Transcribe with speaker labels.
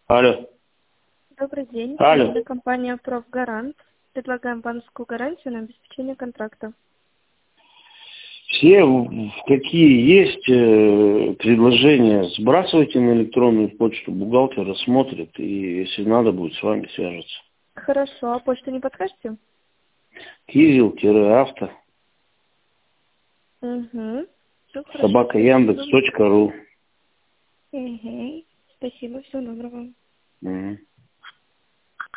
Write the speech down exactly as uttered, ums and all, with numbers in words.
Speaker 1: Алло.
Speaker 2: Добрый день.
Speaker 1: Алло.
Speaker 2: Это компания «Профгарант». Предлагаем банковскую гарантию на обеспечение контракта.
Speaker 1: Все, в- какие есть э, предложения, сбрасывайте на электронную почту, бухгалтер рассмотрит, и если надо будет, с вами свяжется.
Speaker 2: Хорошо. А почту не подскажете?
Speaker 1: Кизел-авто,
Speaker 2: Угу. Все хорошо.
Speaker 1: собака
Speaker 2: Спасибо.
Speaker 1: яндекс точка ру.
Speaker 2: Угу. Спасибо. Всего доброго.
Speaker 1: Мгм.